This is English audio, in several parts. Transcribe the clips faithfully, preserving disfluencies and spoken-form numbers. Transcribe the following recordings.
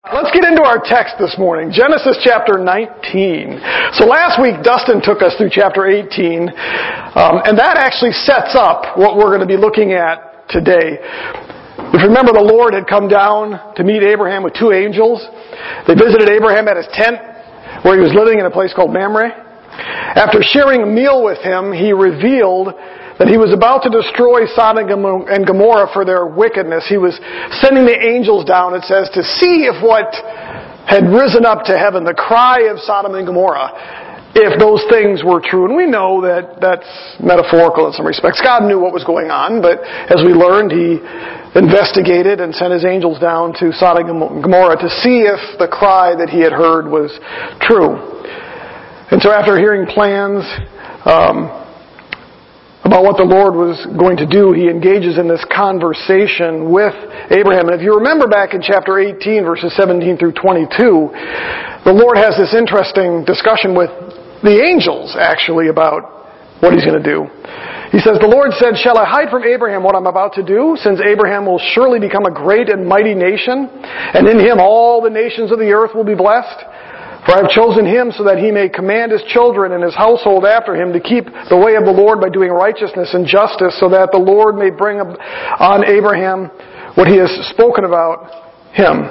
Let's get into our text this morning, Genesis chapter nineteen. So last week, Dustin took us through chapter eighteen, um, and that actually sets up what we're going to be looking at today. If you remember, the Lord had come down to meet Abraham with two angels. They visited Abraham at his tent, where he was living in a place called Mamre. After sharing a meal with him, he revealed that he was about to destroy Sodom and Gomorrah for their wickedness. He was sending the angels down, it says, to see if what had risen up to heaven, the cry of Sodom and Gomorrah, if those things were true. And we know that that's metaphorical in some respects. God knew what was going on, but as we learned, He investigated and sent His angels down to Sodom and Gomorrah to see if the cry that He had heard was true. And so after hearing plans um, about what the Lord was going to do, He engages in this conversation with Abraham. And if you remember back in chapter eighteen, verses seventeen through twenty-two, the Lord has this interesting discussion with the angels, actually, about what He's going to do. He says, "The Lord said, 'Shall I hide from Abraham what I'm about to do, since Abraham will surely become a great and mighty nation, and in him all the nations of the earth will be blessed? For I have chosen him so that he may command his children and his household after him to keep the way of the Lord by doing righteousness and justice, so that the Lord may bring on Abraham what He has spoken about him.'"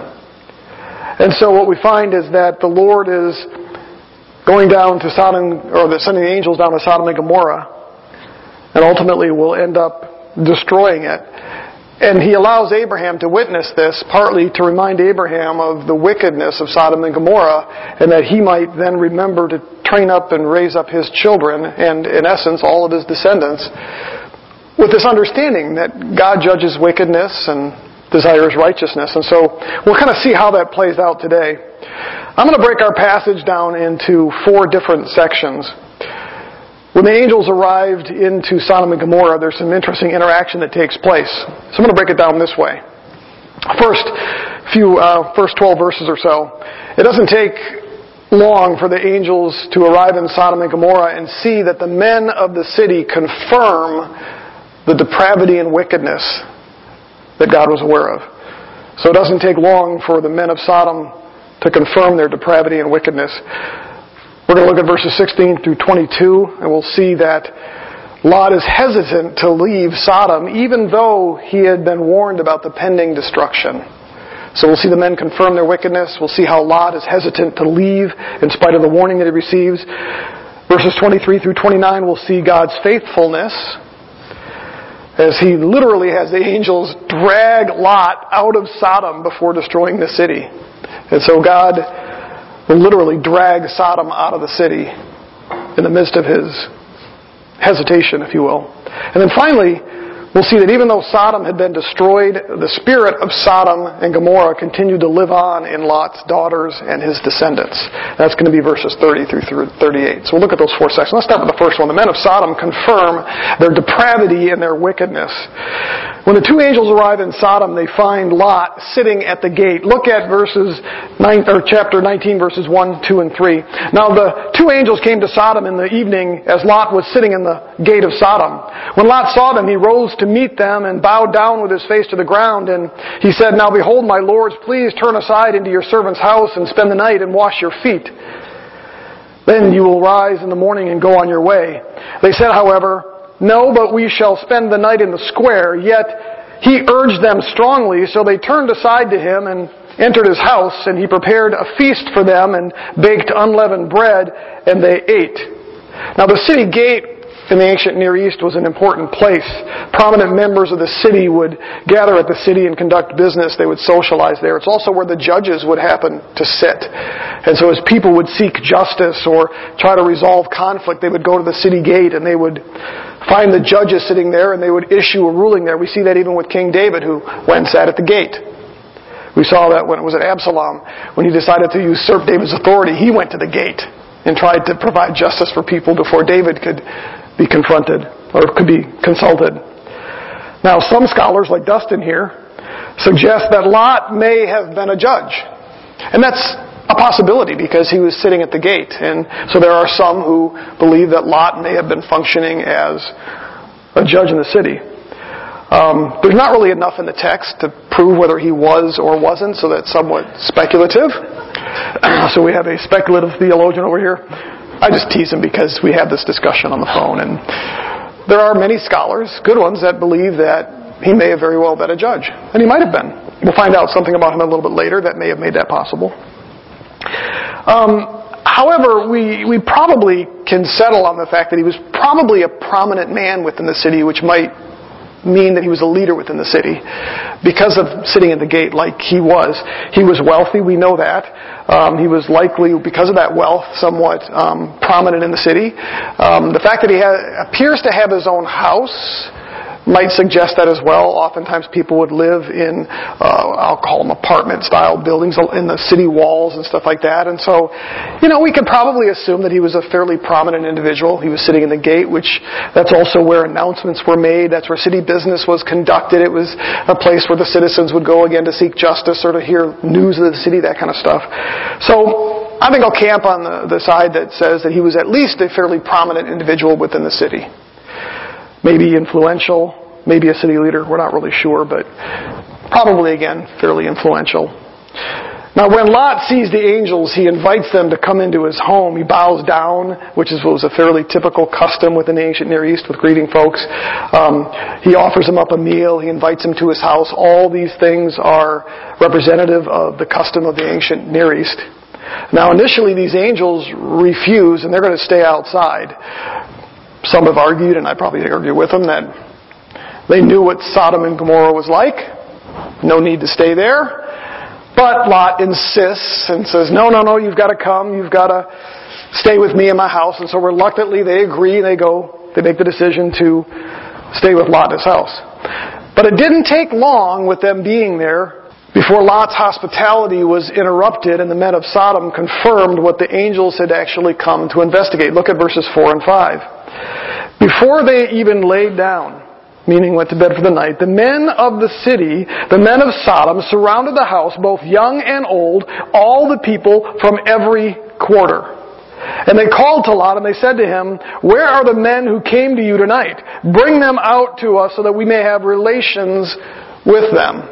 And so what we find is that the Lord is going down to Sodom, or sending the angels down to Sodom and Gomorrah, and ultimately will end up destroying it. And He allows Abraham to witness this, partly to remind Abraham of the wickedness of Sodom and Gomorrah, and that he might then remember to train up and raise up his children, and in essence, all of his descendants, with this understanding that God judges wickedness and desires righteousness. And so we'll kind of see how that plays out today. I'm going to break our passage down into four different sections. When the angels arrived into Sodom and Gomorrah, there's some interesting interaction that takes place. So I'm going to break it down this way. First, few, uh, first twelve verses or so. It doesn't take long for the angels to arrive in Sodom and Gomorrah and see that the men of the city confirm the depravity and wickedness that God was aware of. So it doesn't take long for the men of Sodom to confirm their depravity and wickedness. We're going to look at verses sixteen through twenty-two, and we'll see that Lot is hesitant to leave Sodom, even though he had been warned about the pending destruction. So we'll see the men confirm their wickedness. We'll see how Lot is hesitant to leave in spite of the warning that he receives. Verses twenty-three through twenty-nine, we'll see God's faithfulness, as He literally has the angels drag Lot out of Sodom before destroying the city. And so God will literally drag Sodom out of the city in the midst of His hesitation, if you will. And then finally, we'll see that even though Sodom had been destroyed, the spirit of Sodom and Gomorrah continued to live on in Lot's daughters and his descendants. That's going to be verses thirty through thirty-eight. So we'll look at those four sections. Let's start with the first one. The men of Sodom confirm their depravity and their wickedness. When the two angels arrive in Sodom, they find Lot sitting at the gate. Look at verses nine, or chapter nineteen, verses one, two, and three. Now the two angels came to Sodom in the evening as Lot was sitting in the gate of Sodom. When Lot saw them, he rose to meet them and bowed down with his face to the ground. And he said, "Now behold, my lords, please turn aside into your servant's house and spend the night and wash your feet. Then you will rise in the morning and go on your way." They said, however, "No, but we shall spend the night in the square." Yet he urged them strongly, so they turned aside to him and entered his house, and he prepared a feast for them and baked unleavened bread, and they ate. Now the city gate in the ancient Near East was an important place. Prominent members of the city would gather at the city and conduct business. They would socialize there. It's also where the judges would happen to sit. And so as people would seek justice or try to resolve conflict, they would go to the city gate and they would find the judges sitting there and they would issue a ruling there. We see that even with King David, who went and sat at the gate. We saw that when it was at Absalom. When he decided to usurp David's authority, he went to the gate and tried to provide justice for people before David could be confronted or could be consulted. Now, some scholars, like Dustin here, suggest that Lot may have been a judge. And that's a possibility because he was sitting at the gate. And so there are some who believe that Lot may have been functioning as a judge in the city. Um, there's not really enough in the text to prove whether he was or wasn't, so that's somewhat speculative. So we have a speculative theologian over here. I just tease him because we had this discussion on the phone, and there are many scholars, good ones, that believe that he may have very well been a judge, and he might have been. We'll find out something about him a little bit later that may have made that possible. Um, however, we, we probably can settle on the fact that he was probably a prominent man within the city, which might mean that he was a leader within the city because of sitting at the gate like he was. He was wealthy, we know that. Um, he was likely, because of that wealth, somewhat um, prominent in the city. Um, the fact that he ha- appears to have his own house might suggest that as well. Oftentimes people would live in, uh, I'll call them apartment-style buildings in the city walls and stuff like that. And so, you know, we could probably assume that he was a fairly prominent individual. He was sitting in the gate, which that's also where announcements were made. That's where city business was conducted. It was a place where the citizens would go again to seek justice or to hear news of the city, that kind of stuff. So I think I'll camp on the, the side that says that he was at least a fairly prominent individual within the city. Maybe influential, maybe a city leader, we're not really sure, but probably, again, fairly influential. Now, when Lot sees the angels, he invites them to come into his home. He bows down, which is what was a fairly typical custom within the ancient Near East with greeting folks. Um, he offers them up a meal. He invites them to his house. All these things are representative of the custom of the ancient Near East. Now, initially, these angels refuse, and they're going to stay outside. Some have argued, and I probably argue with them, that they knew what Sodom and Gomorrah was like. No need to stay there. But Lot insists and says, no, no, no, you've got to come. You've got to stay with me in my house. And so reluctantly they agree. They go, they make the decision to stay with Lot in his house. But it didn't take long with them being there before Lot's hospitality was interrupted and the men of Sodom confirmed what the angels had actually come to investigate. Look at verses four and five. Before they even laid down, meaning went to bed for the night, the men of the city, the men of Sodom, surrounded the house, both young and old, all the people from every quarter. And they called to Lot and they said to him, where are the men who came to you tonight? Bring them out to us so that we may have relations with them.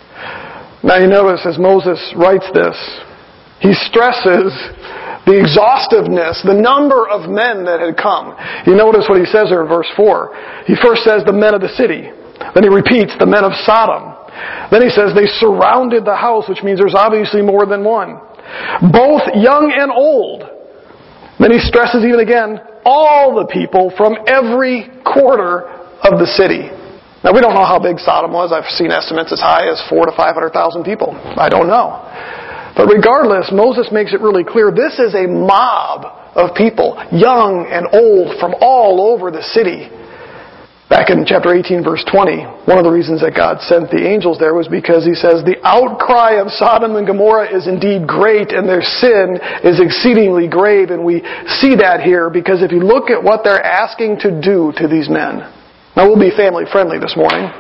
Now you notice as Moses writes this, he stresses the exhaustiveness, the number of men that had come. You notice what he says there in verse four. He first says the men of the city. Then he repeats the men of Sodom. Then he says they surrounded the house, which means there's obviously more than one. Both young and old. Then he stresses even again, all the people from every quarter of the city. Now we don't know how big Sodom was. I've seen estimates as high as four to five hundred thousand people. I don't know. But regardless, Moses makes it really clear this is a mob of people, young and old, from all over the city. Back in chapter eighteen, verse twenty, one of the reasons that God sent the angels there was because he says, the outcry of Sodom and Gomorrah is indeed great and their sin is exceedingly grave. And we see that here because if you look at what they're asking to do to these men. Now we'll be family friendly this morning.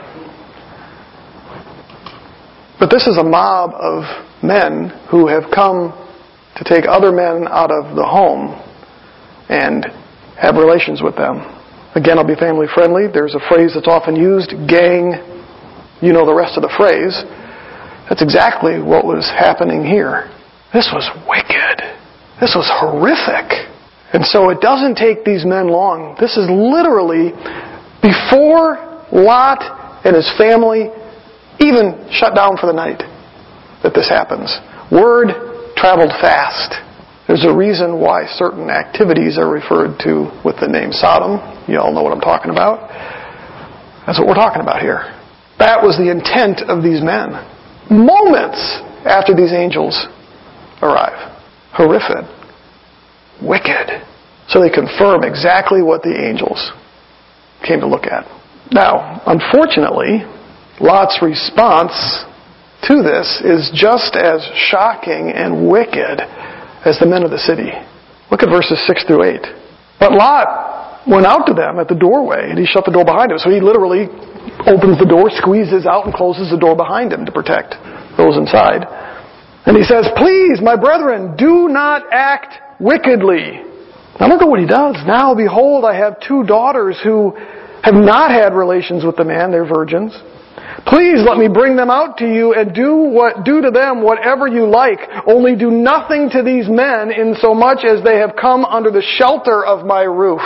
But this is a mob of men who have come to take other men out of the home and have relations with them. Again, I'll be family friendly. There's a phrase that's often used, gang. You know the rest of the phrase. That's exactly what was happening here. This was wicked. This was horrific. And so it doesn't take these men long. This is literally before Lot and his family even shut down for the night that this happens. Word traveled fast. There's a reason why certain activities are referred to with the name Sodom. You all know what I'm talking about. That's what we're talking about here. That was the intent of these men. Moments after these angels arrive. Horrific. Wicked. So they confirm exactly what the angels came to look at. Now, unfortunately, Lot's response to this is just as shocking and wicked as the men of the city. Look at verses six through eight. But Lot went out to them at the doorway, and he shut the door behind him. So he literally opens the door, squeezes out, and closes the door behind him to protect those inside. And he says, please, my brethren, do not act wickedly. Now look at what he does. Now, behold, I have two daughters who have not had relations with the man, they're virgins. Please let me bring them out to you and do what do to them whatever you like. Only do nothing to these men in so much as they have come under the shelter of my roof.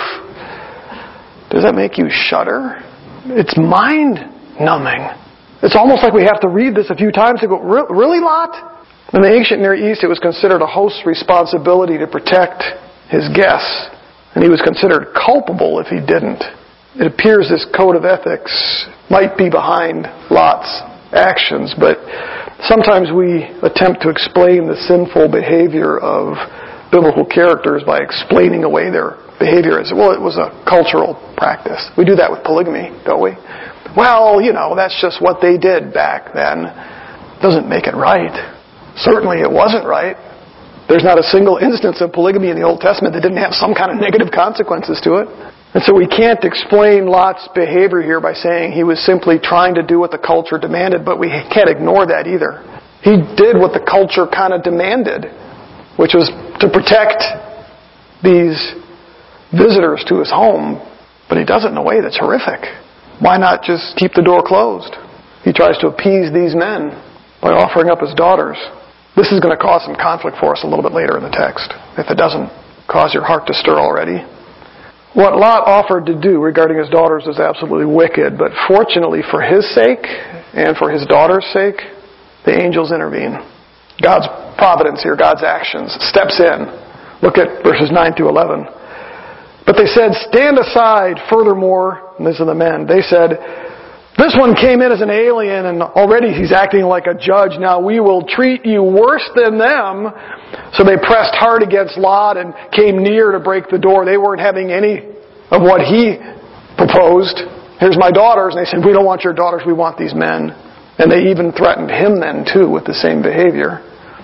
Does that make you shudder? It's mind-numbing. It's almost like we have to read this a few times and go, really, Lot? In the ancient Near East, it was considered a host's responsibility to protect his guests, and he was considered culpable if he didn't. It appears this code of ethics might be behind Lot's actions, but sometimes we attempt to explain the sinful behavior of biblical characters by explaining away their behavior as, well, it was a cultural practice. We do that with polygamy, don't we? Well, you know, that's just what they did back then. Doesn't make it right. Certainly it wasn't right. There's not a single instance of polygamy in the Old Testament that didn't have some kind of negative consequences to it. And so we can't explain Lot's behavior here by saying he was simply trying to do what the culture demanded, but we can't ignore that either. He did what the culture kind of demanded, which was to protect these visitors to his home, but he does it in a way that's horrific. Why not just keep the door closed? He tries to appease these men by offering up his daughters. This is going to cause some conflict for us a little bit later in the text, if it doesn't cause your heart to stir already. What Lot offered to do regarding his daughters is absolutely wicked, but fortunately for his sake and for his daughter's sake, the angels intervene. God's providence here, God's actions, steps in. Look at verses nine through eleven. But they said, stand aside, furthermore, and these are the men, they said, this one came in as an alien and already he's acting like a judge. Now we will treat you worse than them. So they pressed hard against Lot and came near to break the door. They weren't having any of what he proposed. Here's my daughters. And they said, we don't want your daughters, we want these men. And they even threatened him then too with the same behavior.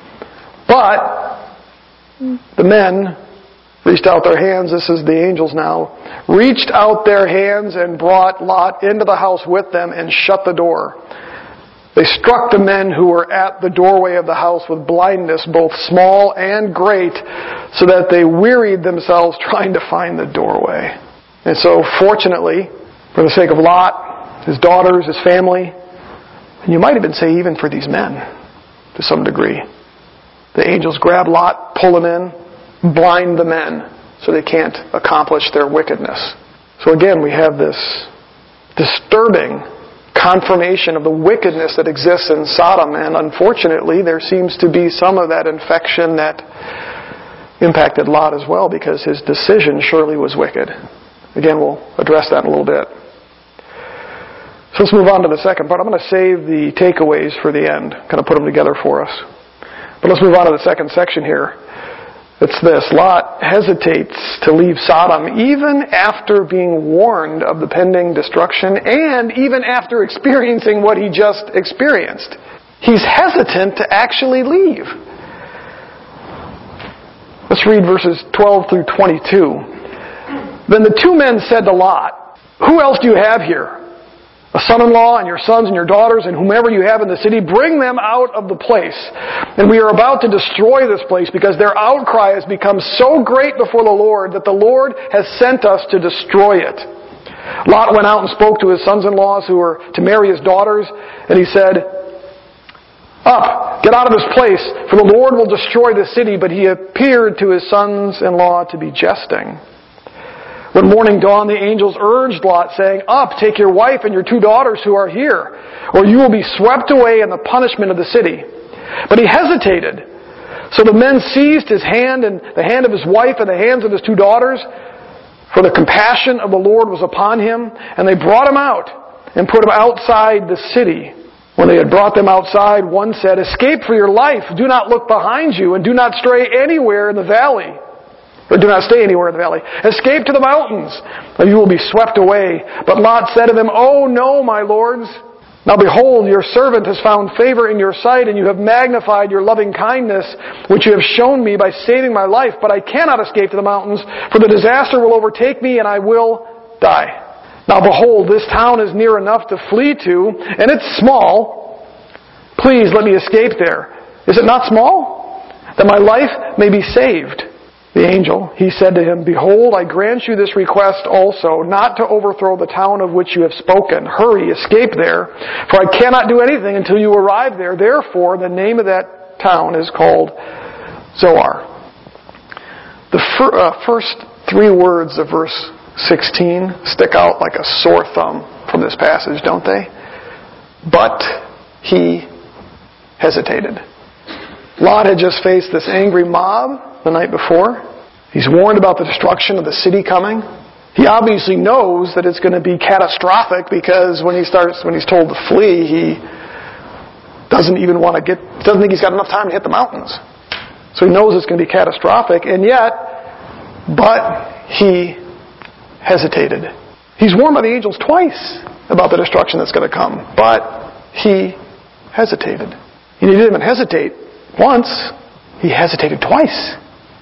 But the men reached out their hands, this is the angels now, reached out their hands and brought Lot into the house with them and shut the door. They struck the men who were at the doorway of the house with blindness, both small and great, so that they wearied themselves trying to find the doorway. And so, fortunately, for the sake of Lot, his daughters, his family, and you might even say even for these men, to some degree, the angels grab Lot, pull him in, blind the men so they can't accomplish their wickedness. So again, we have this disturbing confirmation of the wickedness that exists in Sodom, and unfortunately there seems to be some of that infection that impacted Lot as well, because his decision surely was wicked. Again, we'll address that in a little bit. So let's move on to the second part. I'm going to save the takeaways for the end, kind of put them together for us. But let's move on to the second section here. It's this. Lot hesitates to leave Sodom even after being warned of the pending destruction and even after experiencing what he just experienced. He's hesitant to actually leave. Let's read verses twelve through twenty-two. Then the two men said to Lot, who else do you have here? A son-in-law and your sons and your daughters and whomever you have in the city, bring them out of the place. And we are about to destroy this place because their outcry has become so great before the Lord that the Lord has sent us to destroy it. Lot went out and spoke to his sons-in-laws who were to marry his daughters, and he said, up, get out of this place, for the Lord will destroy the city. But he appeared to his sons-in-law to be jesting. When morning dawned, the angels urged Lot, saying, up, take your wife and your two daughters who are here, or you will be swept away in the punishment of the city. But he hesitated. So the men seized his hand and the hand of his wife and the hands of his two daughters, for the compassion of the Lord was upon him, and they brought him out and put him outside the city. When they had brought them outside, one said, escape for your life, do not look behind you, and do not stray anywhere in the valley. Or do not stay anywhere in the valley. Escape to the mountains, or you will be swept away. But Lot said to them, oh no, my lords. Now behold, your servant has found favor in your sight, and you have magnified your loving kindness, which you have shown me by saving my life. But I cannot escape to the mountains, for the disaster will overtake me, and I will die. Now behold, this town is near enough to flee to, and it's small. Please let me escape there. Is it not small? That my life may be saved. the angel, he said to him, "Behold, I grant you this request also, not to overthrow the town of which you have spoken. Hurry, escape there, for I cannot do anything until you arrive there. Therefore, the name of that town is called Zoar." The fir- uh, first three words of verse sixteen stick out like a sore thumb from this passage, don't they? But he hesitated. Lot had just faced this angry mob the night before. He's warned about the destruction of the city coming. He obviously knows that it's going to be catastrophic because when he starts, when he's told to flee, he doesn't even want to get, doesn't think he's got enough time to hit the mountains. So he knows it's going to be catastrophic, and yet, but he hesitated. He's warned by the angels twice about the destruction that's going to come, but he hesitated. He didn't even hesitate once, he hesitated twice.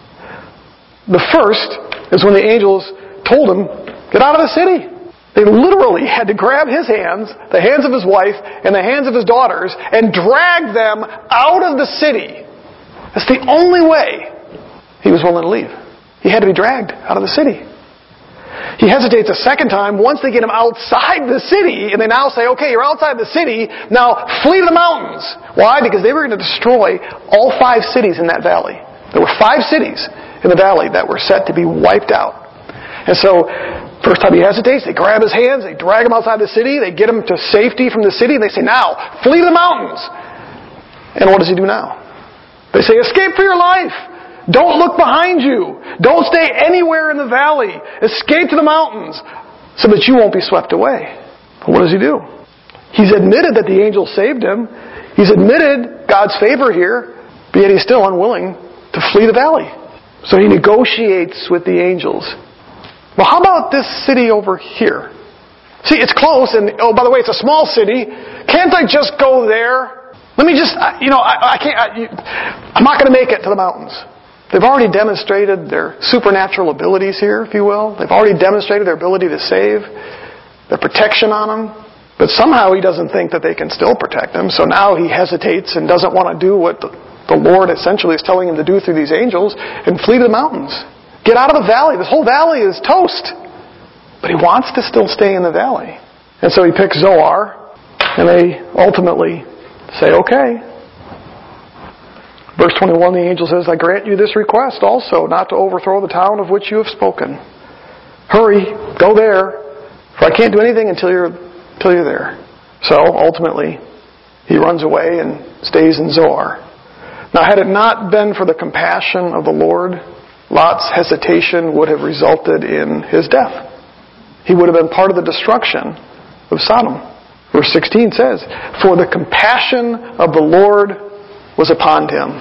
The first is when the angels told him, "Get out of the city." They literally had to grab his hands, the hands of his wife, and the hands of his daughters, and drag them out of the city. That's the only way he was willing to leave. He had to be dragged out of the city. He hesitates a second time once they get him outside the city, and they now say, "Okay, you're outside the city, now flee to the mountains." Why? Because they were going to destroy all five cities in that valley. There were five cities in the valley that were set to be wiped out. And so, first time he hesitates, they grab his hands, they drag him outside the city, they get him to safety from the city, and they say, "Now, flee to the mountains." And what does he do now? They say, "Escape for your life. Don't look behind you. Don't stay anywhere in the valley. Escape to the mountains so that you won't be swept away." But what does he do? He's admitted that the angel saved him. He's admitted God's favor here, but yet he's still unwilling to flee the valley. So he negotiates with the angels. Well, how about this city over here? See, it's close, and oh, by the way, it's a small city. Can't I just go there? Let me just, you know, I, I can't, I, you, I'm not going to make it to the mountains. They've already demonstrated their supernatural abilities here, if you will. They've already demonstrated their ability to save, their protection on him. But somehow he doesn't think that they can still protect him, so now he hesitates and doesn't want to do what the, the Lord essentially is telling him to do through these angels and flee to the mountains. Get out of the valley. This whole valley is toast. But he wants to still stay in the valley. And so he picks Zoar, and they ultimately say, "Okay." Verse twenty-one, the angel says, "I grant you this request also, not to overthrow the town of which you have spoken. Hurry, go there, for I can't do anything until you're, until you're there." So, ultimately, he runs away and stays in Zoar. Now, had it not been for the compassion of the Lord, Lot's hesitation would have resulted in his death. He would have been part of the destruction of Sodom. Verse sixteen says, "For the compassion of the Lord was upon him."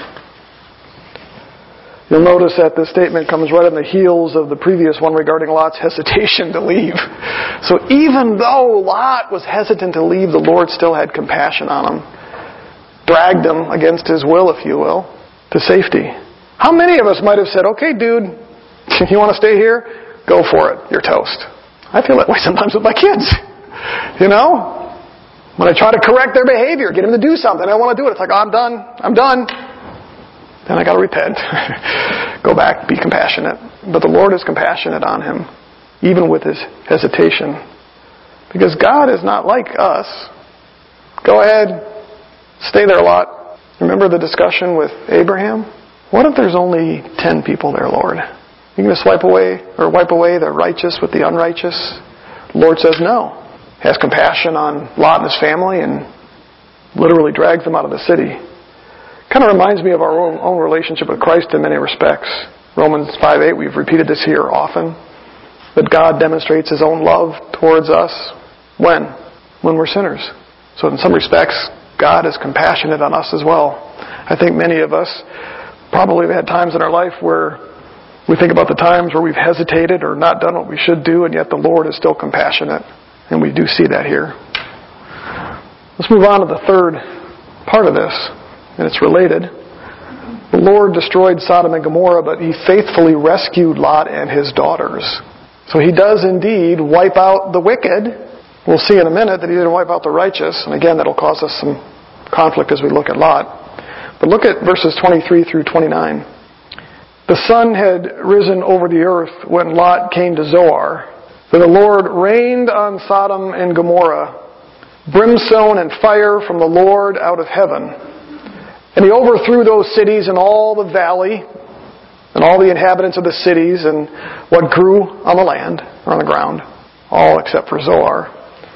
You'll notice that this statement comes right on the heels of the previous one regarding Lot's hesitation to leave. So even though Lot was hesitant to leave, the Lord still had compassion on him. Dragged him against his will, if you will, to safety. How many of us might have said, "Okay, dude, you want to stay here? Go for it. You're toast." I feel that way sometimes with my kids. You know? When I try to correct their behavior, get them to do something, I don't want to do it. It's like, oh, I'm done. I'm done. Then I got to repent. Go back, be compassionate. But the Lord is compassionate on him, even with his hesitation. Because God is not like us. Go ahead, stay there, Lot. Remember the discussion with Abraham? What if there's only ten people there, Lord? You going to swipe away or wipe away the righteous with the unrighteous? The Lord says no. Has compassion on Lot and his family and literally drags them out of the city. Kind of reminds me of our own, own relationship with Christ in many respects. Romans five eight, we've repeated this here often. That God demonstrates His own love towards us. When? When we're sinners. So in some respects, God is compassionate on us as well. I think many of us probably have had times in our life where we think about the times where we've hesitated or not done what we should do, and yet the Lord is still compassionate. And we do see that here. Let's move on to the third part of this, and it's related. The Lord destroyed Sodom and Gomorrah, but He faithfully rescued Lot and his daughters. So He does indeed wipe out the wicked. We'll see in a minute that He didn't wipe out the righteous, and again that'll cause us some conflict as we look at Lot. But look at verses twenty-three through twenty-nine. The sun had risen over the earth when Lot came to Zoar. For the Lord rained on Sodom and Gomorrah brimstone and fire from the Lord out of heaven. And he overthrew those cities and all the valley and all the inhabitants of the cities and what grew on the land or on the ground, all except for Zoar.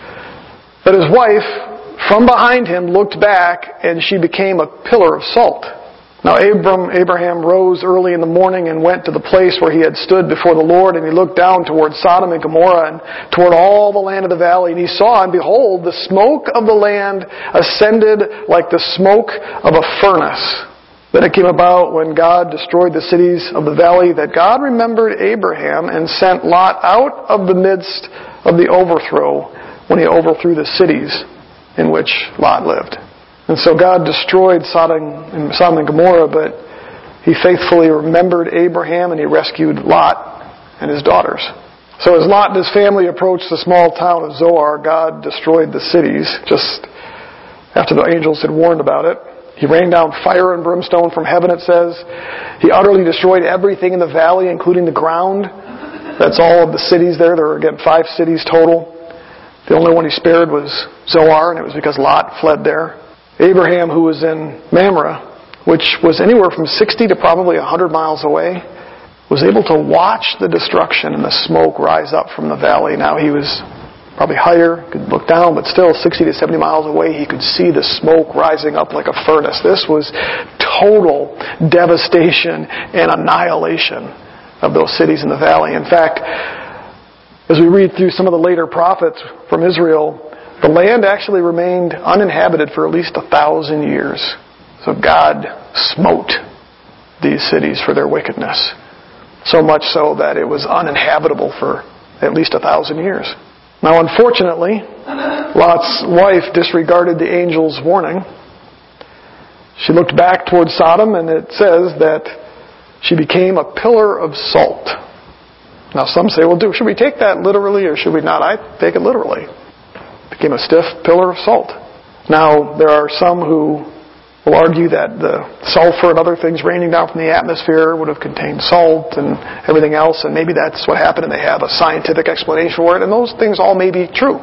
But his wife, from behind him, looked back, and she became a pillar of salt. Now Abram, Abraham rose early in the morning and went to the place where he had stood before the Lord, and he looked down toward Sodom and Gomorrah and toward all the land of the valley, and he saw, and behold, the smoke of the land ascended like the smoke of a furnace. Then it came about when God destroyed the cities of the valley that God remembered Abraham and sent Lot out of the midst of the overthrow when he overthrew the cities in which Lot lived. And so God destroyed Sodom and Sodom and Gomorrah, but he faithfully remembered Abraham and he rescued Lot and his daughters. So as Lot and his family approached the small town of Zoar, God destroyed the cities just after the angels had warned about it. He rained down fire and brimstone from heaven, it says. He utterly destroyed everything in the valley, including the ground. That's all of the cities there. There were, again, five cities total. The only one he spared was Zoar, and it was because Lot fled there. Abraham, who was in Mamre, which was anywhere from sixty to probably one hundred miles away, was able to watch the destruction and the smoke rise up from the valley. Now he was probably higher, could look down, but still sixty to seventy miles away, he could see the smoke rising up like a furnace. This was total devastation and annihilation of those cities in the valley. In fact, as we read through some of the later prophets from Israel, the land actually remained uninhabited for at least a thousand years. So God smote these cities for their wickedness. So much so that it was uninhabitable for at least a thousand years. Now, unfortunately, Lot's wife disregarded the angel's warning. She looked back toward Sodom, and it says that she became a pillar of salt. Now, some say, well, do, should we take that literally or should we not? I take it literally. Became a stiff pillar of salt. Now, there are some who will argue that the sulfur and other things raining down from the atmosphere would have contained salt and everything else, and maybe that's what happened and they have a scientific explanation for it, and those things all may be true.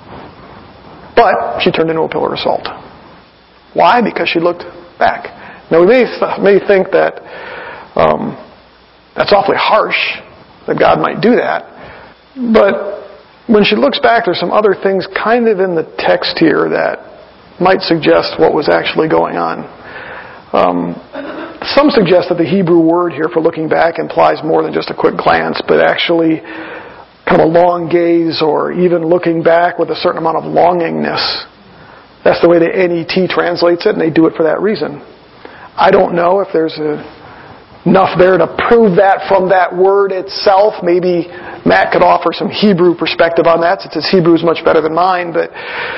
But she turned into a pillar of salt. Why? Because she looked back. Now, we may, may think that um, that's awfully harsh, that God might do that, but when she looks back, there's some other things kind of in the text here that might suggest what was actually going on. Um, some suggest that the Hebrew word here for looking back implies more than just a quick glance, but actually kind of a long gaze or even looking back with a certain amount of longingness. That's the way the N E T translates it, and they do it for that reason. I don't know if there's a enough there to prove that from that word itself. Maybe Matt could offer some Hebrew perspective on that, since his Hebrew is much better than mine, but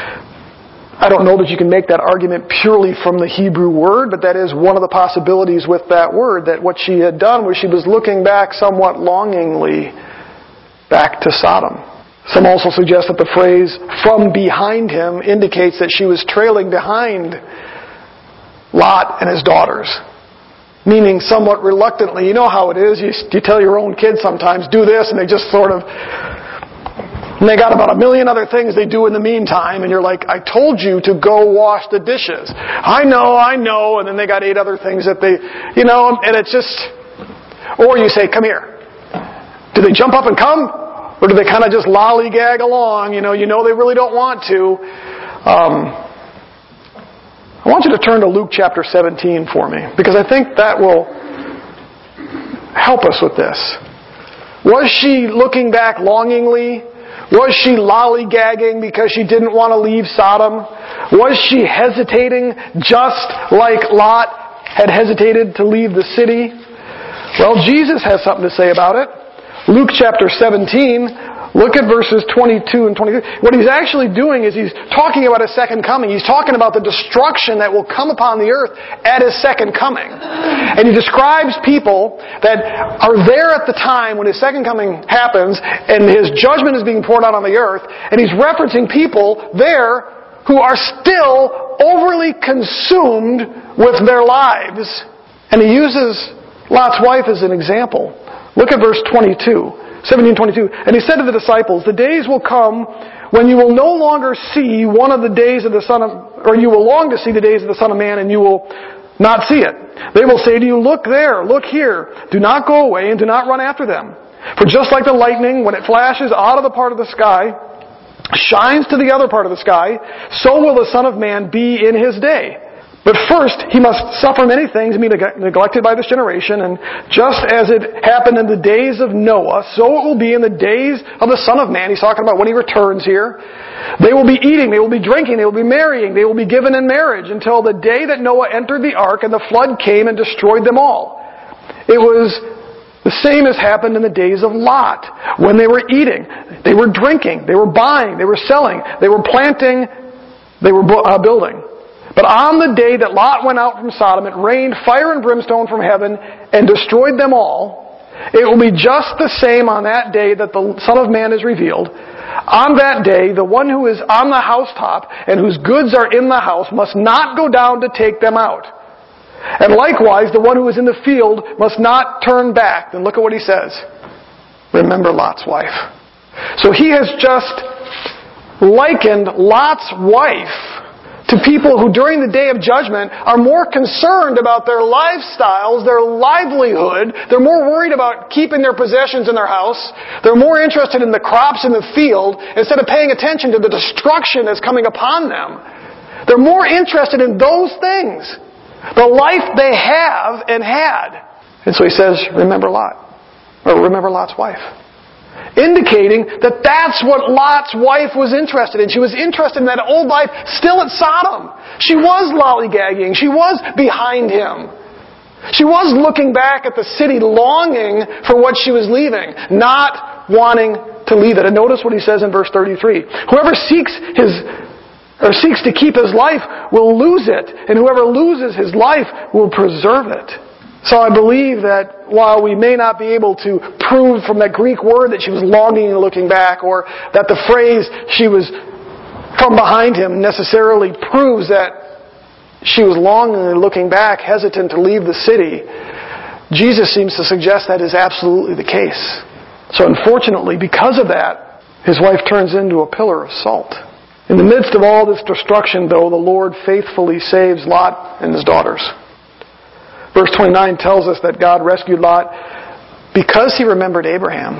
I don't know that you can make that argument purely from the Hebrew word, but that is one of the possibilities with that word, that what she had done was she was looking back somewhat longingly back to Sodom. Some also suggest that the phrase, from behind him, indicates that she was trailing behind Lot and his daughters. Meaning somewhat reluctantly. You know how it is. You, you tell your own kids sometimes, do this, and they just sort of, and they got about a million other things they do in the meantime, and you're like, I told you to go wash the dishes. I know, I know, and then they got eight other things that they, you know, and it's just, or you say, come here. Do they jump up and come? Or do they kind of just lollygag along? You know, you know they really don't want to. Um, I want you to turn to Luke chapter seventeen for me, because I think that will help us with this. Was she looking back longingly? Was she lollygagging because she didn't want to leave Sodom? Was she hesitating just like Lot had hesitated to leave the city? Well, Jesus has something to say about it. Luke chapter seventeen, look at verses twenty-two and twenty-three. What he's actually doing is he's talking about his second coming. He's talking about the destruction that will come upon the earth at his second coming. And he describes people that are there at the time when his second coming happens and his judgment is being poured out on the earth. And he's referencing people there who are still overly consumed with their lives. And he uses Lot's wife is an example. Look at verse twenty-two, seventeen twenty-two. And he said to the disciples, the days will come when you will no longer see one of the days of the Son of, or you will long to see the days of the Son of Man, and you will not see it. They will say to you, look there, look here. Do not go away and do not run after them. For just like the lightning, when it flashes out of the part of the sky, shines to the other part of the sky, so will the Son of Man be in His day. But first, He must suffer many things and be neglected by this generation. And just as it happened in the days of Noah, so it will be in the days of the Son of Man. He's talking about when He returns here. They will be eating, they will be drinking, they will be marrying, they will be given in marriage until the day that Noah entered the ark and the flood came and destroyed them all. It was the same as happened in the days of Lot, when they were eating, they were drinking, they were buying, they were selling, they were planting, they were uh, building. But on the day that Lot went out from Sodom, it rained fire and brimstone from heaven and destroyed them all. It will be just the same on that day that the Son of Man is revealed. On that day, the one who is on the housetop and whose goods are in the house must not go down to take them out. And likewise, the one who is in the field must not turn back. Then look at what he says. Remember Lot's wife. So he has just likened Lot's wife to people who during the day of judgment are more concerned about their lifestyles, their livelihood. They're more worried about keeping their possessions in their house. They're more interested in the crops in the field instead of paying attention to the destruction that's coming upon them. They're more interested in those things. The life they have and had. And so he says, remember Lot. Or remember Lot's wife. Indicating that that's what Lot's wife was interested in. She was interested in that old life still at Sodom. She was lollygagging. She was behind him. She was looking back at the city longing for what she was leaving, not wanting to leave it. And notice what he says in verse thirty-three. Whoever seeks his or seeks to keep his life will lose it, and whoever loses his life will preserve it. So I believe that while we may not be able to prove from that Greek word that she was longing and looking back, or that the phrase she was from behind him necessarily proves that she was longing and looking back, hesitant to leave the city, Jesus seems to suggest that is absolutely the case. So unfortunately, because of that, his wife turns into a pillar of salt. In the midst of all this destruction, though, the Lord faithfully saves Lot and his daughters. Verse twenty-nine tells us that God rescued Lot because he remembered Abraham.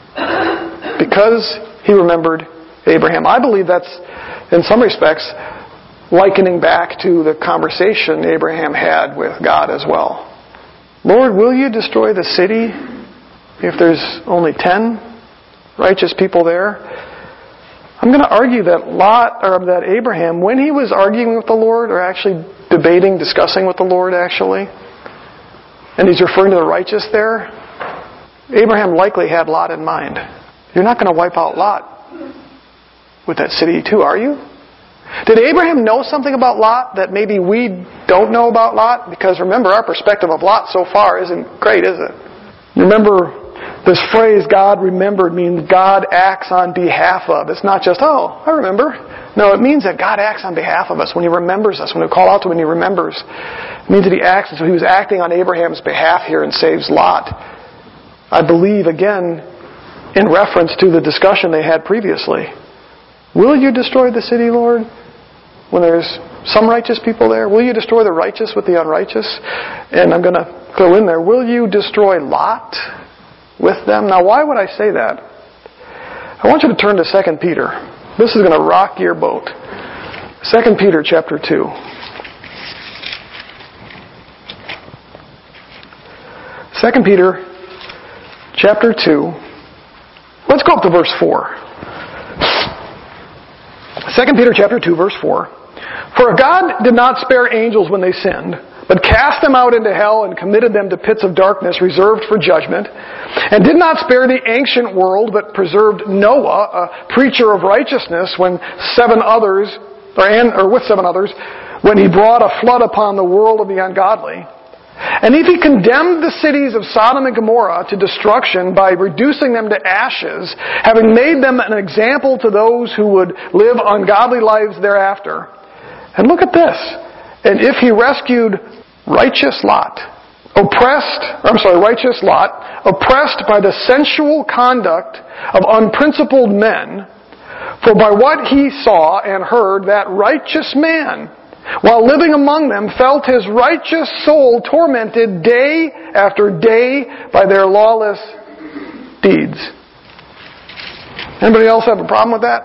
Because he remembered Abraham. I believe that's, in some respects, likening back to the conversation Abraham had with God as well. Lord, will you destroy the city if there's only ten righteous people there? I'm going to argue that Lot, or that Abraham, when he was arguing with the Lord, or actually debating, discussing with the Lord actually, and he's referring to the righteous there, Abraham likely had Lot in mind. You're not going to wipe out Lot with that city too, are you? Did Abraham know something about Lot that maybe we don't know about Lot? Because remember, our perspective of Lot so far isn't great, is it? Remember, this phrase, God remembered, means God acts on behalf of. It's not just, oh, I remember. No, it means that God acts on behalf of us. When He remembers us, when we call out to Him and He remembers, it means that He acts. So He was acting on Abraham's behalf here and saves Lot. I believe, again, in reference to the discussion they had previously. Will you destroy the city, Lord, when there's some righteous people there? Will you destroy the righteous with the unrighteous? And I'm going to go in there. Will you destroy Lot with them? Now, why would I say that? I want you to turn to Second Peter. This is going to rock your boat. Second Peter chapter two. Second Peter chapter two. Let's go up to verse four. Second Peter chapter two, verse four. For if God did not spare angels when they sinned, but cast them out into hell and committed them to pits of darkness reserved for judgment, and did not spare the ancient world, but preserved Noah, a preacher of righteousness, when seven others, or, and, or with seven others, when he brought a flood upon the world of the ungodly. And if he condemned the cities of Sodom and Gomorrah to destruction by reducing them to ashes, having made them an example to those who would live ungodly lives thereafter. And look at this. And if he rescued righteous Lot, oppressed, I'm sorry, righteous Lot, oppressed by the sensual conduct of unprincipled men, for by what he saw and heard, that righteous man, while living among them, felt his righteous soul tormented day after day by their lawless deeds. Anybody else have a problem with that?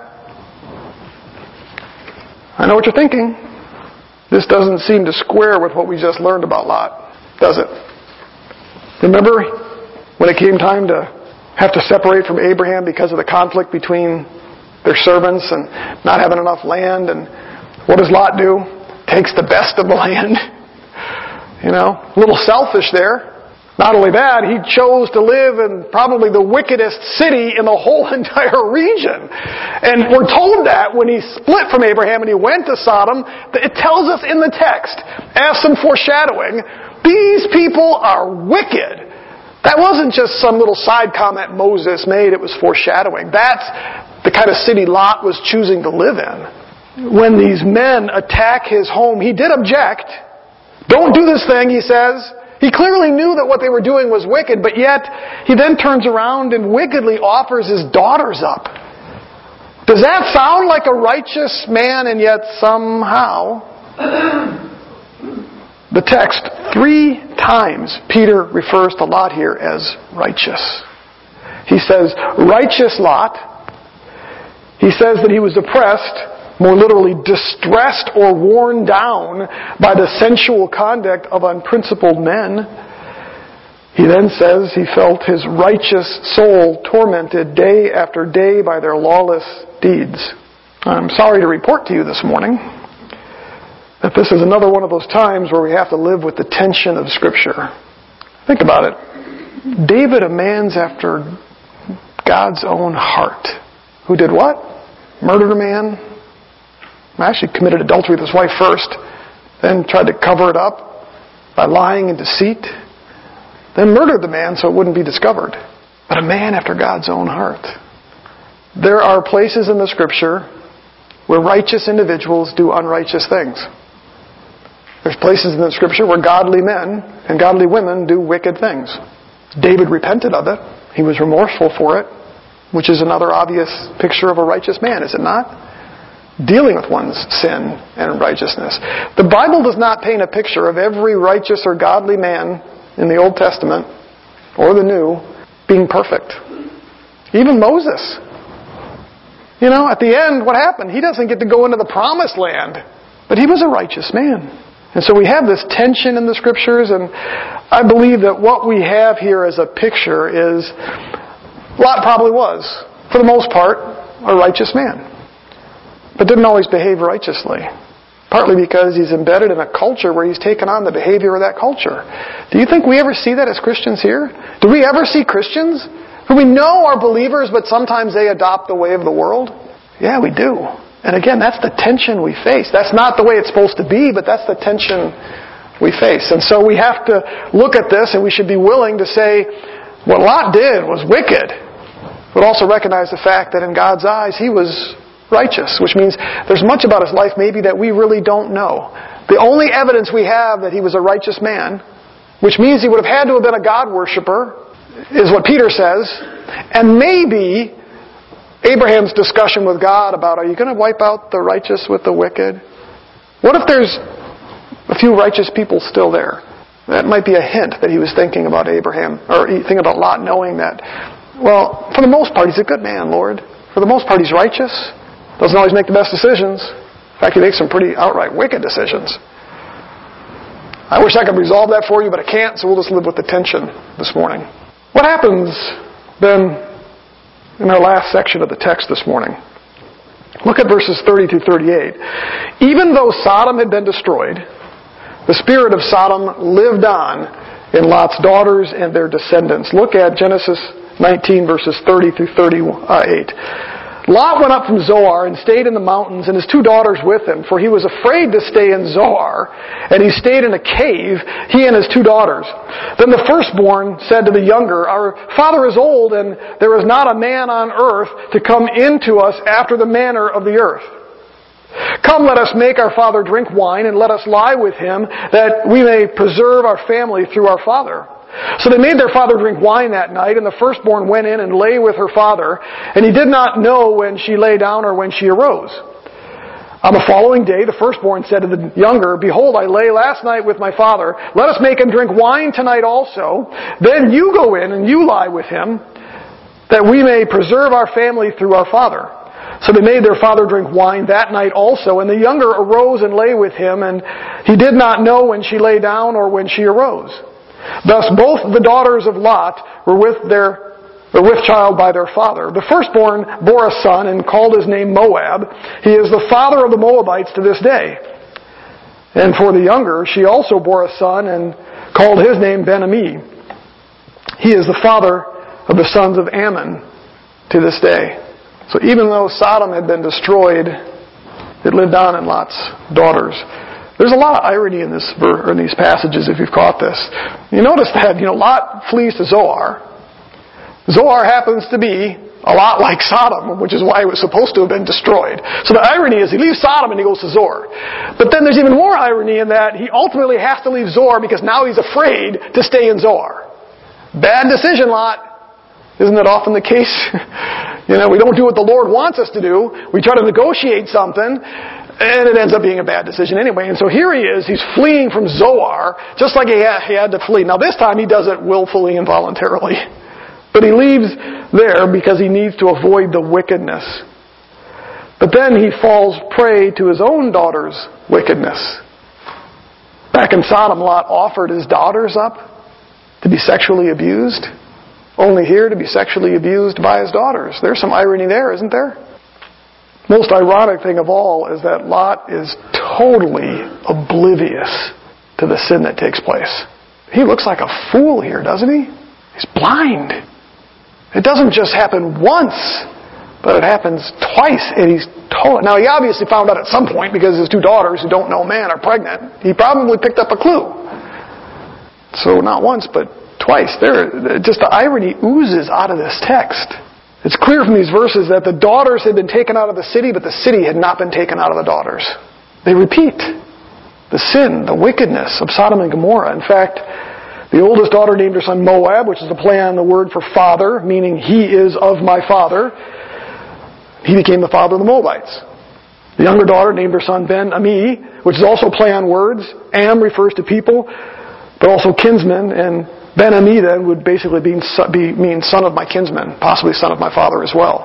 I know what you're thinking. This doesn't seem to square with what we just learned about Lot, does it? Remember when it came time to have to separate from Abraham because of the conflict between their servants and not having enough land, and what does Lot do? Takes the best of the land. You know, a little selfish there. Not only that, he chose to live in probably the wickedest city in the whole entire region. And we're told that when he split from Abraham and he went to Sodom, it tells us in the text, as some foreshadowing, these people are wicked. That wasn't just some little side comment Moses made, it was foreshadowing. That's the kind of city Lot was choosing to live in. When these men attack his home, he did object. Don't do this thing, he says. He clearly knew that what they were doing was wicked, but yet he then turns around and wickedly offers his daughters up. Does that sound like a righteous man, and yet somehow the text, three times Peter refers to Lot here as righteous. He says, righteous Lot. He says that he was oppressed, more literally distressed or worn down by the sensual conduct of unprincipled men. He then says he felt his righteous soul tormented day after day by their lawless deeds. I'm sorry to report to you this morning that this is another one of those times where we have to live with the tension of Scripture. Think about it. David, a man's after God's own heart, who did what? Murdered a man. Actually committed adultery with his wife first, then tried to cover it up by lying and deceit, then murdered the man so it wouldn't be discovered. But a man after God's own heart. There are places in the Scripture where righteous individuals do unrighteous things. There's places in the Scripture where godly men and godly women do wicked things. David repented of it. He was remorseful for it, which is another obvious picture of a righteous man, is it not? Dealing with one's sin and righteousness. The Bible does not paint a picture of every righteous or godly man in the Old Testament or the New being perfect. Even Moses. You know, at the end, what happened? He doesn't get to go into the promised land, but he was a righteous man. And so we have this tension in the Scriptures, and I believe that what we have here as a picture is Lot probably was, for the most part, a righteous man. But didn't always behave righteously. Partly because he's embedded in a culture where he's taken on the behavior of that culture. Do you think we ever see that as Christians here? Do we ever see Christians who we know are believers, but sometimes they adopt the way of the world? Yeah, we do. And again, that's the tension we face. That's not the way it's supposed to be, but that's the tension we face. And so we have to look at this, and we should be willing to say, what Lot did was wicked, but also recognize the fact that in God's eyes, he was righteous, which means there's much about his life maybe that we really don't know. The only evidence we have that he was a righteous man, which means he would have had to have been a God worshiper, is what Peter says. And maybe Abraham's discussion with God about, are you going to wipe out the righteous with the wicked? What if there's a few righteous people still there? That might be a hint that he was thinking about Abraham, or thinking about Lot, knowing that, well, for the most part, he's a good man, Lord. For the most part, he's righteous. Doesn't always make the best decisions. In fact, he makes some pretty outright wicked decisions. I wish I could resolve that for you, but I can't, so we'll just live with the tension this morning. What happens then in our last section of the text this morning? Look at verses thirty through thirty-eight. Even though Sodom had been destroyed, the spirit of Sodom lived on in Lot's daughters and their descendants. Look at Genesis nineteen, verses thirty through thirty-eight. Lot went up from Zoar and stayed in the mountains, and his two daughters with him, for he was afraid to stay in Zoar, and he stayed in a cave, he and his two daughters. Then the firstborn said to the younger, our father is old, and there is not a man on earth to come in to us after the manner of the earth. Come, let us make our father drink wine, and let us lie with him, that we may preserve our family through our father. So they made their father drink wine that night, and the firstborn went in and lay with her father, and he did not know when she lay down or when she arose. On the following day, the firstborn said to the younger, Behold, I lay last night with my father. Let us make him drink wine tonight also. Then you go in and you lie with him, that we may preserve our family through our father. So they made their father drink wine that night also, and the younger arose and lay with him, and he did not know when she lay down or when she arose. Thus both the daughters of Lot were with their were with child by their father. The firstborn bore a son and called his name Moab. He is the father of the Moabites to this day. And for the younger, she also bore a son and called his name Ben-Ami. He is the father of the sons of Ammon to this day. So even though Sodom had been destroyed, it lived on in Lot's daughters. There's a lot of irony in this in these passages if you've caught this. You notice that, you know, Lot flees to Zoar. Zoar happens to be a lot like Sodom, which is why it was supposed to have been destroyed. So the irony is he leaves Sodom and he goes to Zoar. But then there's even more irony in that he ultimately has to leave Zoar because now he's afraid to stay in Zoar. Bad decision, Lot. Isn't that often the case? You know, we don't do what the Lord wants us to do. We try to negotiate something, and it ends up being a bad decision anyway. And so here he is. He's fleeing from Zoar, just like he had, he had to flee. Now this time he does it willfully and voluntarily. But he leaves there because he needs to avoid the wickedness. But then he falls prey to his own daughter's wickedness. Back in Sodom, Lot offered his daughters up to be sexually abused. Only here to be sexually abused by his daughters. There's some irony there, isn't there? Most ironic thing of all is that Lot is totally oblivious to the sin that takes place. He looks like a fool here, doesn't he? He's blind. It doesn't just happen once, but it happens twice, and he's told. Now, he obviously found out at some point because his two daughters who don't know man are pregnant. He probably picked up a clue. So not once, but twice. There, just the irony oozes out of this text. It's clear from these verses that the daughters had been taken out of the city, but the city had not been taken out of the daughters. They repeat the sin, the wickedness of Sodom and Gomorrah. In fact, the oldest daughter named her son Moab, which is a play on the word for father, meaning he is of my father. He became the father of the Moabites. The younger daughter named her son Ben-Ami, which is also a play on words. Am refers to people, but also kinsmen, and Ben-Ami then would basically be, be, mean son of my kinsman, possibly son of my father as well.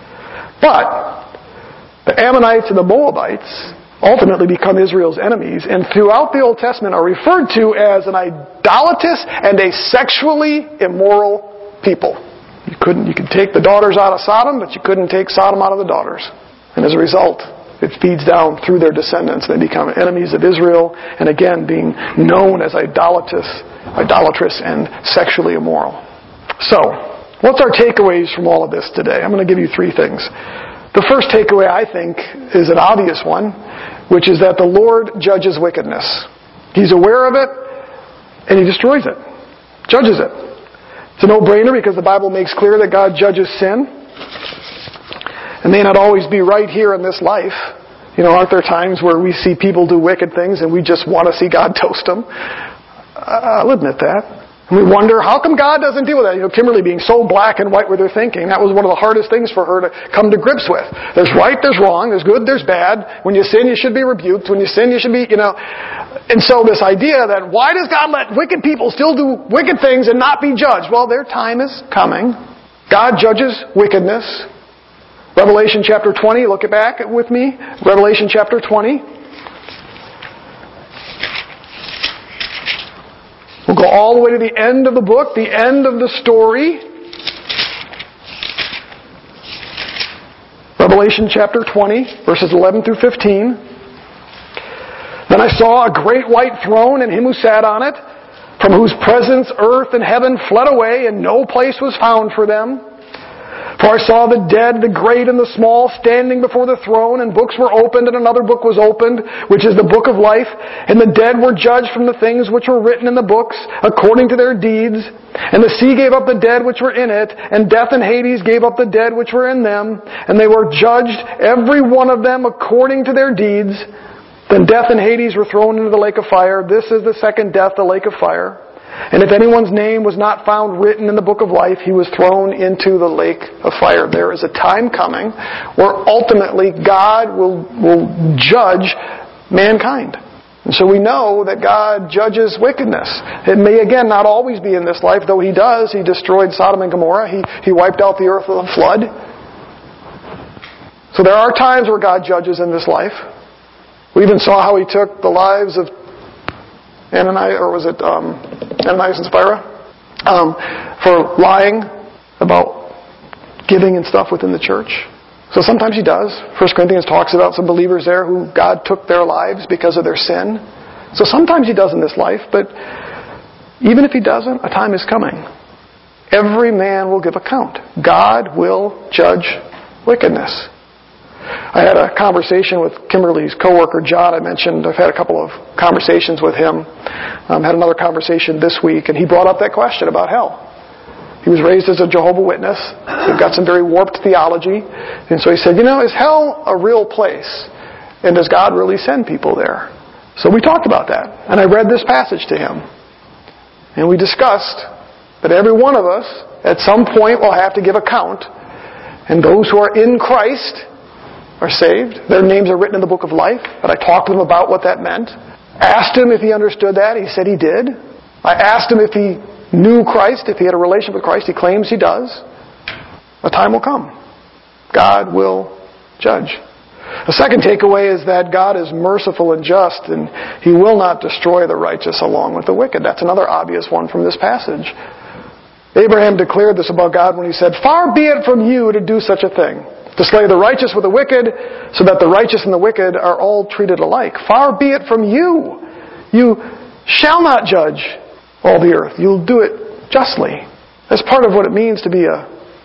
But the Ammonites and the Moabites ultimately become Israel's enemies, and throughout the Old Testament are referred to as an idolatrous and a sexually immoral people. You couldn't, you could take the daughters out of Sodom, but you couldn't take Sodom out of the daughters. And as a result, it feeds down through their descendants. They become enemies of Israel, and again, being known as idolatrous, idolatrous and sexually immoral. So, what's our takeaways from all of this today? I'm going to give you three things. The first takeaway, I think, is an obvious one, which is that the Lord judges wickedness. He's aware of it, and He destroys it. Judges it. It's a no-brainer because the Bible makes clear that God judges sin. It may not always be right here in this life. You know, aren't there times where we see people do wicked things and we just want to see God toast them? I'll admit that. And we wonder, how come God doesn't deal with that? You know, Kimberly being so black and white with her thinking, that was one of the hardest things for her to come to grips with. There's right, there's wrong, there's good, there's bad. When you sin, you should be rebuked. When you sin, you should be, you know. And so this idea that, why does God let wicked people still do wicked things and not be judged? Well, their time is coming. God judges wickedness. Revelation chapter twenty, look it back with me. Revelation chapter twenty. We'll go all the way to the end of the book, the end of the story. Revelation chapter twenty, verses eleven through fifteen. Then I saw a great white throne and Him who sat on it, from whose presence earth and heaven fled away, and no place was found for them. For I saw the dead, the great and the small, standing before the throne, and books were opened, and another book was opened, which is the book of life. And the dead were judged from the things which were written in the books, according to their deeds. And the sea gave up the dead which were in it, and death and Hades gave up the dead which were in them. And they were judged, every one of them, according to their deeds. Then death and Hades were thrown into the lake of fire. This is the second death, the lake of fire. And if anyone's name was not found written in the book of life, he was thrown into the lake of fire. There is a time coming where ultimately God will, will judge mankind. And so we know that God judges wickedness. It may, again, not always be in this life, though He does. He destroyed Sodom and Gomorrah. He, he wiped out the earth with a flood. So there are times where God judges in this life. We even saw how He took the lives of Ananias, or was it um, Ananias and Sapphira, um, for lying about giving and stuff within the church. So sometimes He does. First Corinthians talks about some believers there who God took their lives because of their sin. So sometimes He does in this life, but even if He doesn't, a time is coming. Every man will give account. God will judge wickedness. I had a conversation with Kimberly's coworker, John. I mentioned I've had a couple of conversations with him. Um, had another conversation this week, and he brought up that question about hell. He was raised as a Jehovah's Witness. He's got some very warped theology. And so he said, you know, is hell a real place? And does God really send people there? So we talked about that. And I read this passage to him. And we discussed that every one of us at some point will have to give account. And those who are in Christ are saved. Their names are written in the book of life. But I talked to him about what that meant. Asked him if he understood that. He said he did. I asked him if he knew Christ, if he had a relationship with Christ. He claims he does. A time will come. God will judge. The second takeaway is that God is merciful and just, and He will not destroy the righteous along with the wicked. That's another obvious one from this passage. Abraham declared this about God when he said, "Far be it from you to do such a thing, to slay the righteous with the wicked, so that the righteous and the wicked are all treated alike. Far be it from you. You shall not judge all the earth. You'll do it justly." That's part of what it means to be a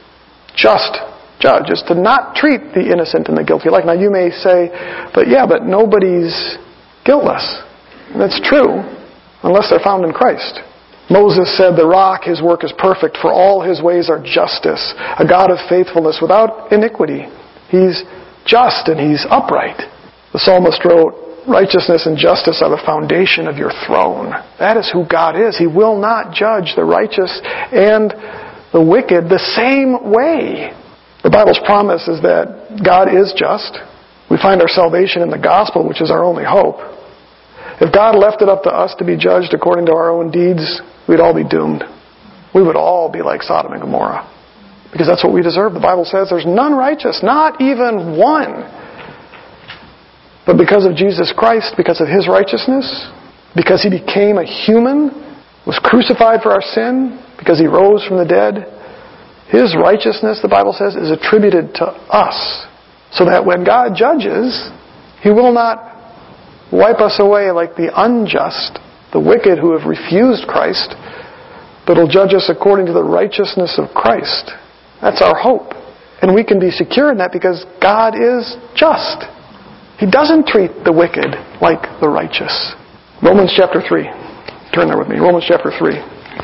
just judge, is to not treat the innocent and the guilty alike. Now you may say, but yeah, but nobody's guiltless. And that's true, unless they're found in Christ. Moses said, "The rock, His work is perfect, for all His ways are justice, a God of faithfulness without iniquity." He's just and He's upright. The psalmist wrote, "Righteousness and justice are the foundation of your throne." That is who God is. He will not judge the righteous and the wicked the same way. The Bible's promise is that God is just. We find our salvation in the gospel, which is our only hope. If God left it up to us to be judged according to our own deeds, we'd all be doomed. We would all be like Sodom and Gomorrah. Because that's what we deserve. The Bible says there's none righteous, not even one. But because of Jesus Christ, because of His righteousness, because He became a human, was crucified for our sin, because He rose from the dead, His righteousness, the Bible says, is attributed to us. So that when God judges, He will not wipe us away like the unjust, the wicked who have refused Christ, but will judge us according to the righteousness of Christ. That's our hope. And we can be secure in that because God is just. He doesn't treat the wicked like the righteous. Romans chapter three. Turn there with me. Romans chapter three.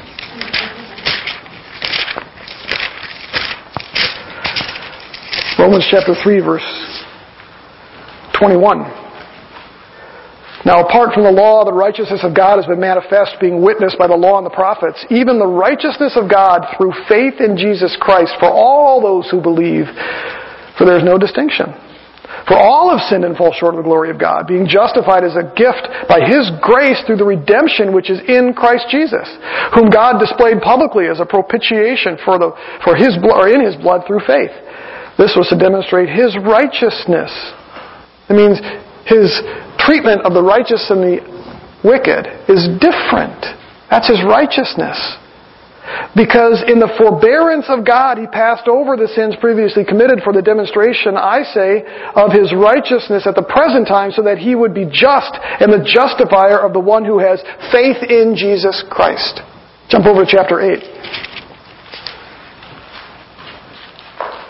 Romans chapter three, verse twenty-one. "Now apart from the law, the righteousness of God has been manifest, being witnessed by the law and the prophets, even the righteousness of God through faith in Jesus Christ for all those who believe. For there is no distinction. For all have sinned and fall short of the glory of God, being justified as a gift by His grace through the redemption which is in Christ Jesus, whom God displayed publicly as a propitiation for the for His blood, or in His blood through faith. This was to demonstrate His righteousness." It means His treatment of the righteous and the wicked is different. That's His righteousness. Because in the forbearance of God, He passed over the sins previously committed for the demonstration, I say, of His righteousness at the present time, so that He would be just and the justifier of the one who has faith in Jesus Christ. Jump over to chapter eight.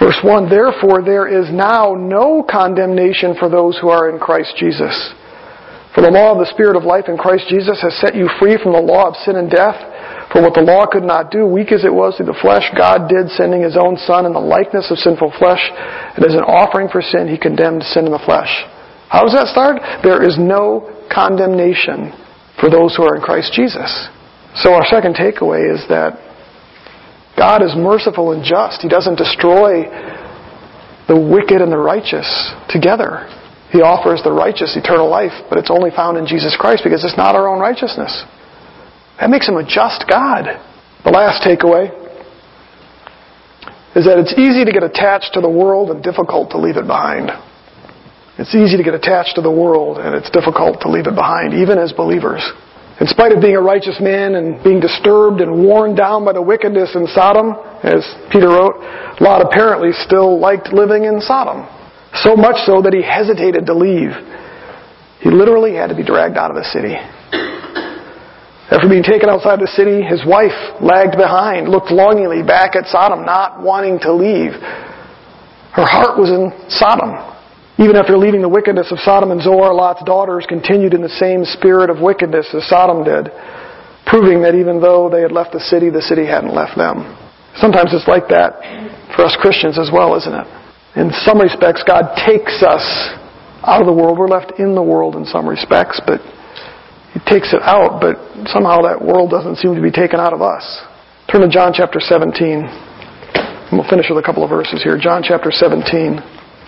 Verse one, therefore there is now no condemnation for those who are in Christ Jesus. For the law of the Spirit of life in Christ Jesus has set you free from the law of sin and death. For what the law could not do, weak as it was through the flesh, God did, sending His own Son in the likeness of sinful flesh. And as an offering for sin, He condemned sin in the flesh. How does that start? There is no condemnation for those who are in Christ Jesus. So our second takeaway is that God is merciful and just. He doesn't destroy the wicked and the righteous together. He offers the righteous eternal life, but it's only found in Jesus Christ because it's not our own righteousness. That makes Him a just God. The last takeaway is that it's easy to get attached to the world and difficult to leave it behind. It's easy to get attached to the world and it's difficult to leave it behind, even as believers. In spite of being a righteous man and being disturbed and worn down by the wickedness in Sodom, as Peter wrote, Lot apparently still liked living in Sodom. So much so that he hesitated to leave. He literally had to be dragged out of the city. After being taken outside the city, his wife lagged behind, looked longingly back at Sodom, not wanting to leave. Her heart was in Sodom. Even after leaving the wickedness of Sodom and Zoar, Lot's daughters continued in the same spirit of wickedness as Sodom did, proving that even though they had left the city, the city hadn't left them. Sometimes it's like that for us Christians as well, isn't it? In some respects, God takes us out of the world. We're left in the world in some respects, but He takes it out, but somehow that world doesn't seem to be taken out of us. Turn to John chapter seventeen. And we'll finish with a couple of verses here. John chapter seventeen.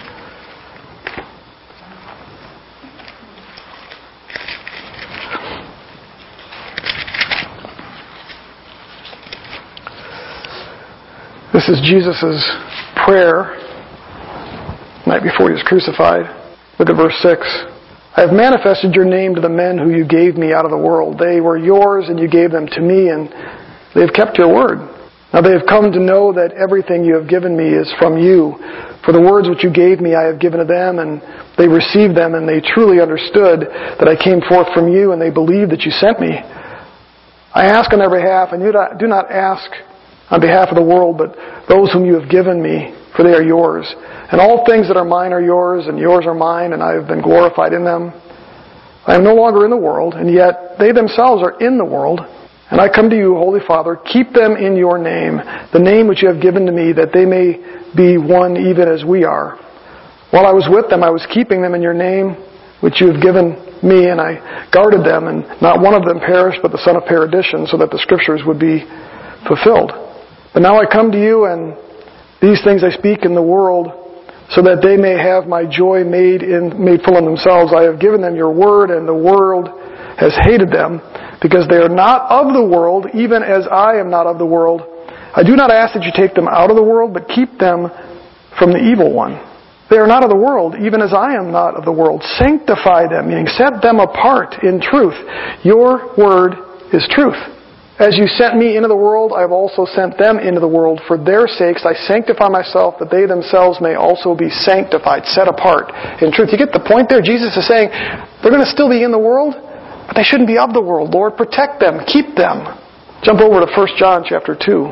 This is Jesus' prayer the night before He was crucified. Look at verse six. I have manifested your name to the men who you gave me out of the world. They were yours and you gave them to me, and they have kept your word. Now they have come to know that everything you have given me is from you. For the words which you gave me I have given to them, and they received them, and they truly understood that I came forth from you, and they believed that you sent me. I ask on their behalf, and you do not ask on behalf of the world, but those whom you have given me, for they are yours. And all things that are mine are yours, and yours are mine, and I have been glorified in them. I am no longer in the world, and yet they themselves are in the world. And I come to you, Holy Father, keep them in your name, the name which you have given to me, that they may be one even as we are. While I was with them, I was keeping them in your name, which you have given me, and I guarded them, and not one of them perished, but the son of perdition, so that the scriptures would be fulfilled. But now I come to you, and these things I speak in the world, so that they may have my joy made in made full in themselves. I have given them your word, and the world has hated them, because they are not of the world, even as I am not of the world. I do not ask that you take them out of the world, but keep them from the evil one. They are not of the world, even as I am not of the world. Sanctify them, meaning set them apart in truth. Your word is truth. As you sent me into the world, I have also sent them into the world. For their sakes I sanctify myself, that they themselves may also be sanctified, set apart in truth. You get the point there? Jesus is saying, they're going to still be in the world, but they shouldn't be of the world. Lord, protect them, keep them. Jump over to First John chapter two.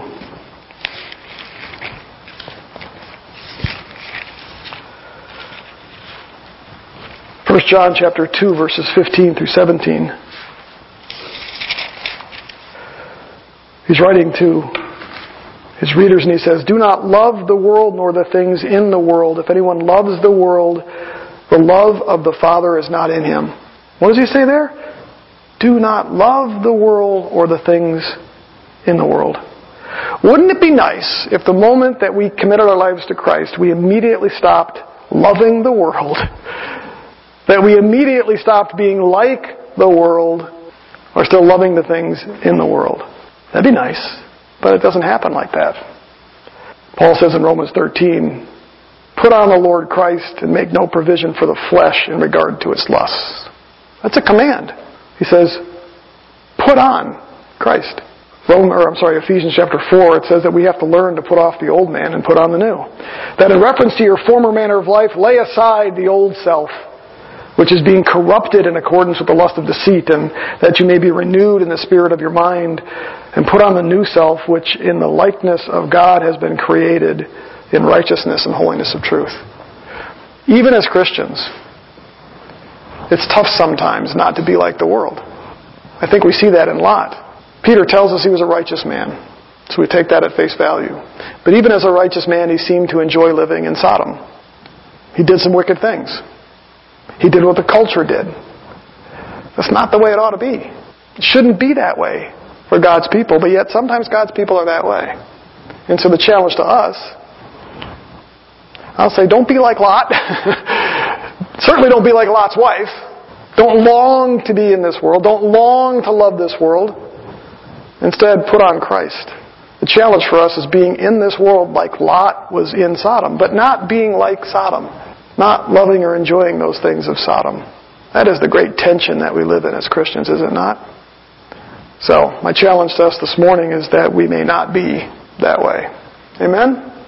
First John chapter two, verses fifteen through seventeen. He's writing to his readers and he says, do not love the world nor the things in the world. If anyone loves the world, the love of the Father is not in him. What does he say there? Do not love the world or the things in the world. Wouldn't it be nice if the moment that we committed our lives to Christ, we immediately stopped loving the world, that we immediately stopped being like the world, or still loving the things in the world? That'd be nice, but it doesn't happen like that. Paul says in Romans thirteen, put on the Lord Christ and make no provision for the flesh in regard to its lusts. That's a command. He says, put on Christ. Rome, or I'm sorry, Ephesians chapter four, it says that we have to learn to put off the old man and put on the new. That in reference to your former manner of life, lay aside the old self, which is being corrupted in accordance with the lust of deceit, and that you may be renewed in the spirit of your mind, and put on the new self, which in the likeness of God has been created in righteousness and holiness of truth. Even as Christians, it's tough sometimes not to be like the world. I think we see that in Lot. Peter tells us he was a righteous man, so we take that at face value. But even as a righteous man, he seemed to enjoy living in Sodom. He did some wicked things. He did what the culture did. That's not the way it ought to be. It shouldn't be that way for God's people, but yet sometimes God's people are that way. And so the challenge to us, I'll say, don't be like Lot. Certainly don't be like Lot's wife. Don't long to be in this world. Don't long to love this world. Instead, put on Christ. The challenge for us is being in this world like Lot was in Sodom, but not being like Sodom. Not loving or enjoying those things of Sodom. That is the great tension that we live in as Christians, is it not? So, my challenge to us this morning is that we may not be that way. Amen?